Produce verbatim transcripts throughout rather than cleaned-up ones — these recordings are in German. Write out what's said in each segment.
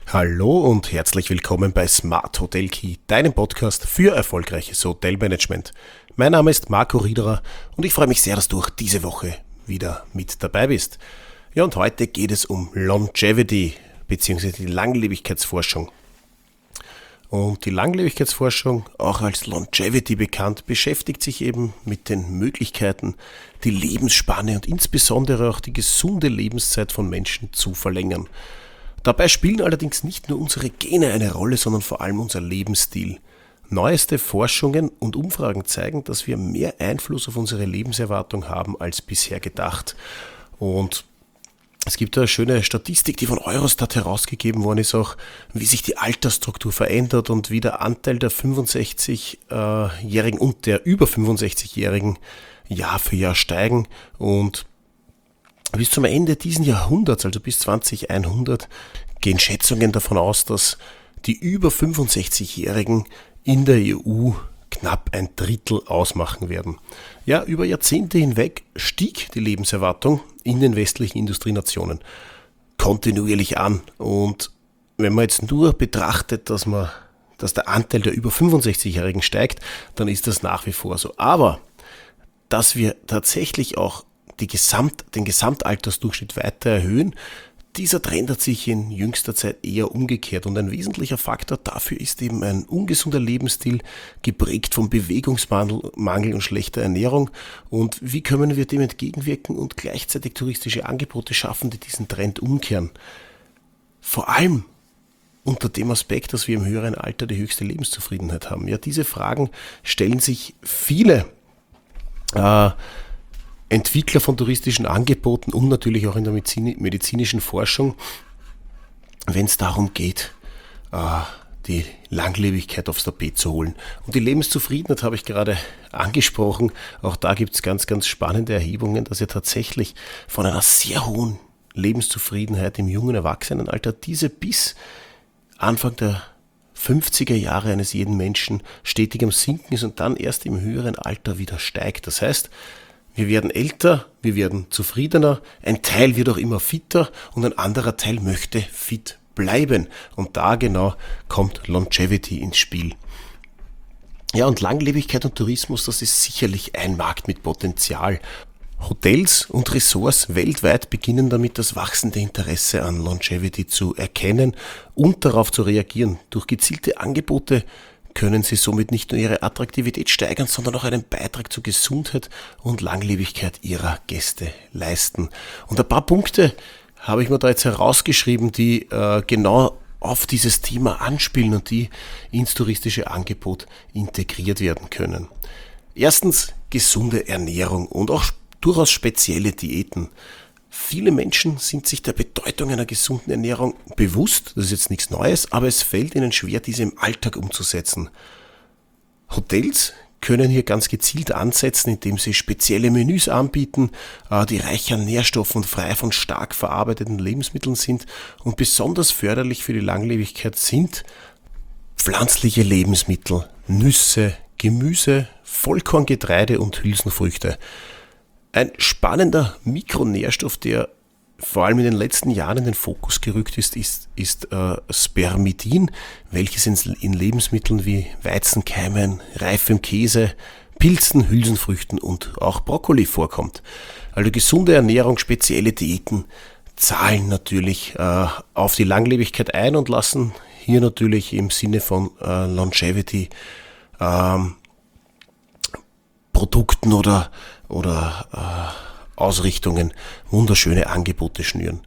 Hallo und herzlich willkommen bei Smart Hotel Key, deinem Podcast für erfolgreiches Hotelmanagement. Mein Name ist Marco Riederer und ich freue mich sehr, dass du auch diese Woche wieder mit dabei bist. Ja, und heute geht es um Longevity bzw. die Langlebigkeitsforschung. Und die Langlebigkeitsforschung, auch als Longevity bekannt, beschäftigt sich eben mit den Möglichkeiten, die Lebensspanne und insbesondere auch die gesunde Lebenszeit von Menschen zu verlängern. Dabei spielen allerdings nicht nur unsere Gene eine Rolle, sondern vor allem unser Lebensstil. Neueste Forschungen und Umfragen zeigen, dass wir mehr Einfluss auf unsere Lebenserwartung haben als bisher gedacht. Und es gibt eine schöne Statistik, die von Eurostat herausgegeben worden ist, auch wie sich die Altersstruktur verändert und wie der Anteil der fünfundsechzigjährigen und der über fünfundsechzigjährigen Jahr für Jahr steigen. Und bis zum Ende dieses Jahrhunderts, also bis zweitausendeinhundert, gehen Schätzungen davon aus, dass die über fünfundsechzigjährigen in der E U knapp ein Drittel ausmachen werden. Ja, über Jahrzehnte hinweg stieg die Lebenserwartung in den westlichen Industrienationen kontinuierlich an. Und wenn man jetzt nur betrachtet, dass man, dass der Anteil der über fünfundsechzigjährigen steigt, dann ist das nach wie vor so. Aber dass wir tatsächlich auch die Gesamt, den Gesamtaltersdurchschnitt weiter erhöhen, dieser Trend hat sich in jüngster Zeit eher umgekehrt und ein wesentlicher Faktor dafür ist eben ein ungesunder Lebensstil, geprägt vom Bewegungsmangel Mangel und schlechter Ernährung. Und wie können wir dem entgegenwirken und gleichzeitig touristische Angebote schaffen, die diesen Trend umkehren? Vor allem unter dem Aspekt, dass wir im höheren Alter die höchste Lebenszufriedenheit haben. Ja, diese Fragen stellen sich viele äh, Entwickler von touristischen Angeboten und natürlich auch in der medizinischen Forschung, wenn es darum geht, die Langlebigkeit aufs Tapet zu holen. Und die Lebenszufriedenheit habe ich gerade angesprochen. Auch da gibt es ganz, ganz spannende Erhebungen, dass ja tatsächlich von einer sehr hohen Lebenszufriedenheit im jungen Erwachsenenalter diese bis Anfang der fünfziger Jahre eines jeden Menschen stetig am Sinken ist und dann erst im höheren Alter wieder steigt. Das heißt, wir werden älter, wir werden zufriedener, ein Teil wird auch immer fitter und ein anderer Teil möchte fit bleiben. Und da genau kommt Longevity ins Spiel. Ja, und Langlebigkeit und Tourismus, das ist sicherlich ein Markt mit Potenzial. Hotels und Ressorts weltweit beginnen damit, das wachsende Interesse an Longevity zu erkennen und darauf zu reagieren. Durch gezielte Angebote können sie somit nicht nur ihre Attraktivität steigern, sondern auch einen Beitrag zur Gesundheit und Langlebigkeit ihrer Gäste leisten. Und ein paar Punkte habe ich mir da jetzt herausgeschrieben, die äh, genau auf dieses Thema anspielen und die ins touristische Angebot integriert werden können. Erstens gesunde Ernährung und auch durchaus spezielle Diäten. Viele Menschen sind sich der Bedeutung einer gesunden Ernährung bewusst, das ist jetzt nichts Neues, aber es fällt ihnen schwer, diese im Alltag umzusetzen. Hotels können hier ganz gezielt ansetzen, indem sie spezielle Menüs anbieten, die reich an Nährstoffen und frei von stark verarbeiteten Lebensmitteln sind und besonders förderlich für die Langlebigkeit sind pflanzliche Lebensmittel, Nüsse, Gemüse, Vollkorngetreide und Hülsenfrüchte. Ein spannender Mikronährstoff, der vor allem in den letzten Jahren in den Fokus gerückt ist, ist, ist äh, Spermidin, welches in, in Lebensmitteln wie Weizenkeimen, reifem Käse, Pilzen, Hülsenfrüchten und auch Brokkoli vorkommt. Also gesunde Ernährung, spezielle Diäten zahlen natürlich äh, auf die Langlebigkeit ein und lassen hier natürlich im Sinne von äh, Longevity ähm, Produkten oder oder äh, Ausrichtungen wunderschöne Angebote schnüren.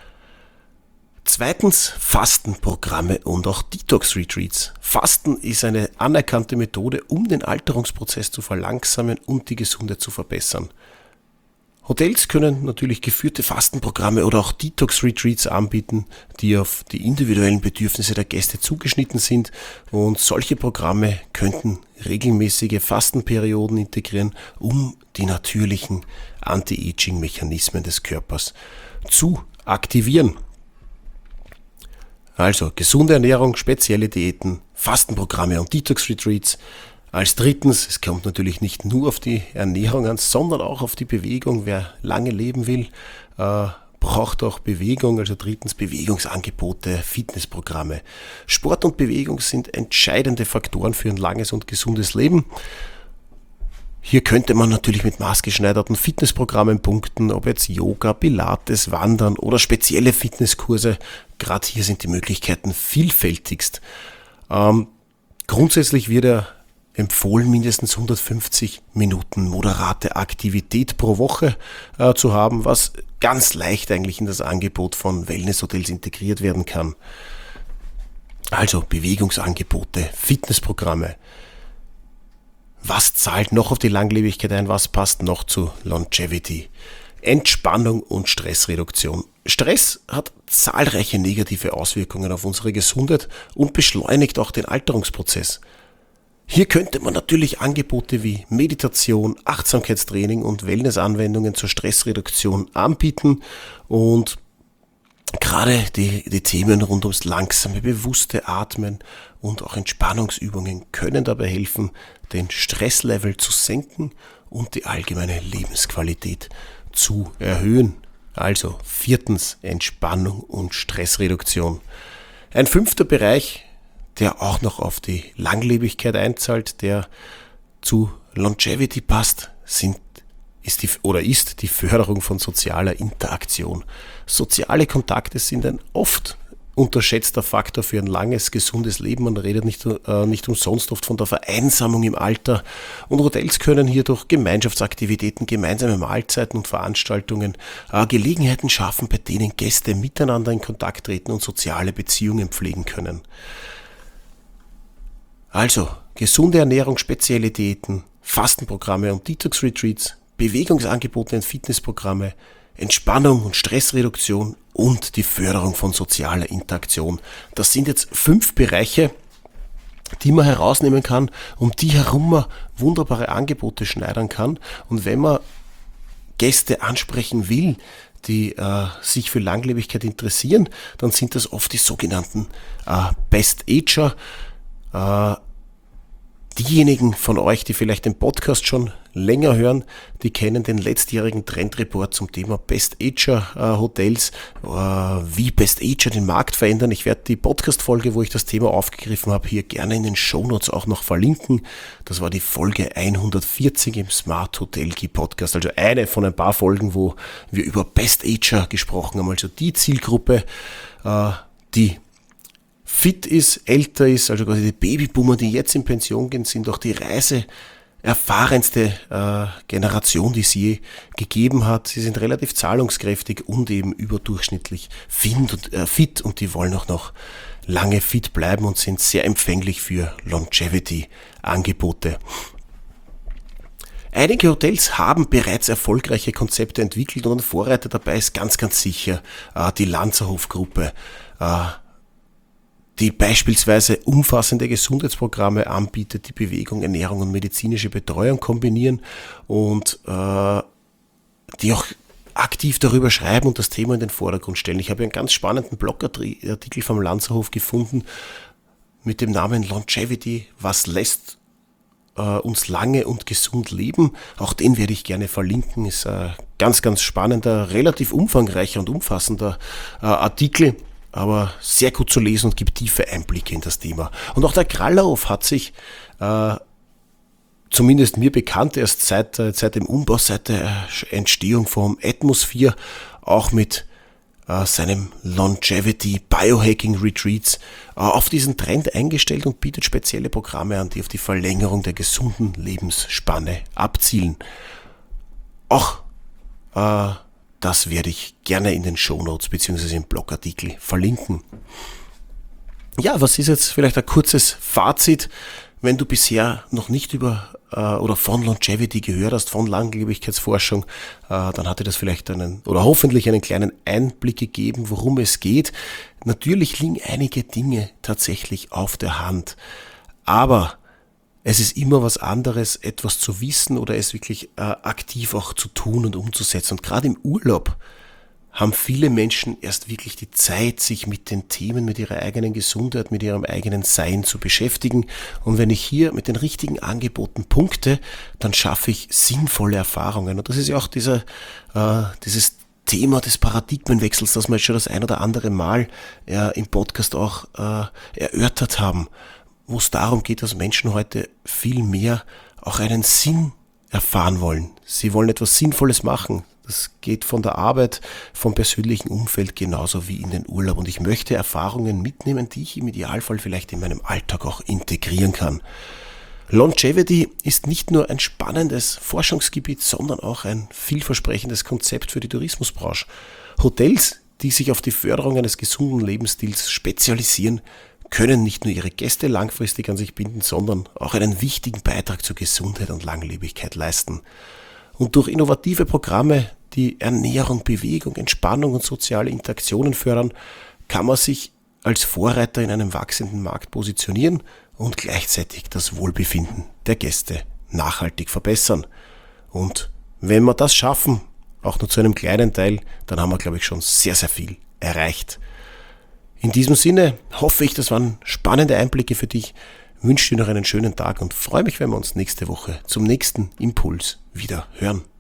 Zweitens Fastenprogramme und auch Detox-Retreats. Fasten ist eine anerkannte Methode, um den Alterungsprozess zu verlangsamen und die Gesundheit zu verbessern. Hotels können natürlich geführte Fastenprogramme oder auch Detox-Retreats anbieten, die auf die individuellen Bedürfnisse der Gäste zugeschnitten sind und solche Programme könnten regelmäßige Fastenperioden integrieren, um die natürlichen Anti-Aging-Mechanismen des Körpers zu aktivieren. Also gesunde Ernährung, spezielle Diäten, Fastenprogramme und Detox-Retreats. Als drittens, es kommt natürlich nicht nur auf die Ernährung an, sondern auch auf die Bewegung. Wer lange leben will, äh, braucht auch Bewegung, also drittens Bewegungsangebote, Fitnessprogramme. Sport und Bewegung sind entscheidende Faktoren für ein langes und gesundes Leben. Hier könnte man natürlich mit maßgeschneiderten Fitnessprogrammen punkten, ob jetzt Yoga, Pilates, Wandern oder spezielle Fitnesskurse. Gerade hier sind die Möglichkeiten vielfältigst. Ähm, grundsätzlich wird er empfohlen, mindestens hundertfünfzig Minuten moderate Aktivität pro Woche äh, zu haben, was ganz leicht eigentlich in das Angebot von Wellnesshotels integriert werden kann. Also Bewegungsangebote, Fitnessprogramme. Was zahlt noch auf die Langlebigkeit ein? Was passt noch zu Longevity? Entspannung und Stressreduktion. Stress hat zahlreiche negative Auswirkungen auf unsere Gesundheit und beschleunigt auch den Alterungsprozess. Hier könnte man natürlich Angebote wie Meditation, Achtsamkeitstraining und Wellnessanwendungen zur Stressreduktion anbieten und gerade die, die Themen rund ums langsame, bewusste Atmen und auch Entspannungsübungen können dabei helfen, den Stresslevel zu senken und die allgemeine Lebensqualität zu erhöhen. Also viertens Entspannung und Stressreduktion. Ein fünfter Bereich, der auch noch auf die Langlebigkeit einzahlt, der zu Longevity passt, sind, ist die, oder ist die Förderung von sozialer Interaktion. Soziale Kontakte sind ein oft unterschätzter Faktor für ein langes, gesundes Leben. Man redet nicht, äh, nicht umsonst oft von der Vereinsamung im Alter. Und Hotels können hier durch Gemeinschaftsaktivitäten, gemeinsame Mahlzeiten und Veranstaltungen äh, Gelegenheiten schaffen, bei denen Gäste miteinander in Kontakt treten und soziale Beziehungen pflegen können. Also, gesunde Ernährung, Spezialitäten, Fastenprogramme und Detox-Retreats, Bewegungsangebote und Fitnessprogramme, Entspannung und Stressreduktion und die Förderung von sozialer Interaktion. Das sind jetzt fünf Bereiche, die man herausnehmen kann, um die herum man wunderbare Angebote schneidern kann. Und wenn man Gäste ansprechen will, die äh, sich für Langlebigkeit interessieren, dann sind das oft die sogenannten äh, Best Ager. Äh, diejenigen von euch, die vielleicht den Podcast schon länger hören, die kennen den letztjährigen Trendreport zum Thema Best Ager äh, Hotels, äh, wie Best Ager den Markt verändern. Ich werde die Podcast-Folge, wo ich das Thema aufgegriffen habe, hier gerne in den Shownotes auch noch verlinken. Das war die Folge hundertvierzig im Smart Hotel Key Podcast, also eine von ein paar Folgen, wo wir über Best Ager gesprochen haben, also die Zielgruppe, äh, die fit ist, älter ist, also quasi die Babyboomer, die jetzt in Pension gehen, sind auch die reiseerfahrenste äh, Generation, die es je gegeben hat. Sie sind relativ zahlungskräftig und eben überdurchschnittlich fit und, äh, fit und die wollen auch noch lange fit bleiben und sind sehr empfänglich für Longevity-Angebote. Einige Hotels haben bereits erfolgreiche Konzepte entwickelt und ein Vorreiter dabei ist ganz, ganz sicher äh, die Lanzerhof-Gruppe, äh, die beispielsweise umfassende Gesundheitsprogramme anbietet, die Bewegung, Ernährung und medizinische Betreuung kombinieren und äh, die auch aktiv darüber schreiben und das Thema in den Vordergrund stellen. Ich habe einen ganz spannenden Blogartikel vom Lanzerhof gefunden mit dem Namen Longevity, was lässt äh, uns lange und gesund leben. Auch den werde ich gerne verlinken, ist ein ganz, ganz spannender, relativ umfangreicher und umfassender äh, Artikel, aber sehr gut zu lesen und gibt tiefe Einblicke in das Thema. Und auch der Krallerhof hat sich, äh, zumindest mir bekannt, erst seit, äh, seit dem Umbau, seit der Entstehung vom Atmosphere, auch mit äh, seinem Longevity Biohacking Retreats äh, auf diesen Trend eingestellt und bietet spezielle Programme an, die auf die Verlängerung der gesunden Lebensspanne abzielen. Auch äh, das werde ich gerne in den Shownotes bzw. im Blogartikel verlinken. Ja, was ist jetzt vielleicht ein kurzes Fazit, wenn du bisher noch nicht über äh, oder von Longevity gehört hast, von Langlebigkeitsforschung, äh, dann hat dir das vielleicht einen oder hoffentlich einen kleinen Einblick gegeben, worum es geht. Natürlich liegen einige Dinge tatsächlich auf der Hand, aber es ist immer was anderes, etwas zu wissen oder es wirklich äh, aktiv auch zu tun und umzusetzen. Und gerade im Urlaub haben viele Menschen erst wirklich die Zeit, sich mit den Themen, mit ihrer eigenen Gesundheit, mit ihrem eigenen Sein zu beschäftigen. Und wenn ich hier mit den richtigen Angeboten punkte, dann schaffe ich sinnvolle Erfahrungen. Und das ist ja auch dieser, äh, dieses Thema des Paradigmenwechsels, das wir jetzt schon das ein oder andere Mal äh, im Podcast auch äh, erörtert haben, wo es darum geht, dass Menschen heute viel mehr auch einen Sinn erfahren wollen. Sie wollen etwas Sinnvolles machen. Das geht von der Arbeit, vom persönlichen Umfeld genauso wie in den Urlaub. Und ich möchte Erfahrungen mitnehmen, die ich im Idealfall vielleicht in meinem Alltag auch integrieren kann. Longevity ist nicht nur ein spannendes Forschungsgebiet, sondern auch ein vielversprechendes Konzept für die Tourismusbranche. Hotels, die sich auf die Förderung eines gesunden Lebensstils spezialisieren, können nicht nur ihre Gäste langfristig an sich binden, sondern auch einen wichtigen Beitrag zur Gesundheit und Langlebigkeit leisten. Und durch innovative Programme, die Ernährung, Bewegung, Entspannung und soziale Interaktionen fördern, kann man sich als Vorreiter in einem wachsenden Markt positionieren und gleichzeitig das Wohlbefinden der Gäste nachhaltig verbessern. Und wenn wir das schaffen, auch nur zu einem kleinen Teil, dann haben wir, glaube ich, schon sehr, sehr viel erreicht. In diesem Sinne hoffe ich, das waren spannende Einblicke für dich, wünsche dir noch einen schönen Tag und freue mich, wenn wir uns nächste Woche zum nächsten Impuls wieder hören.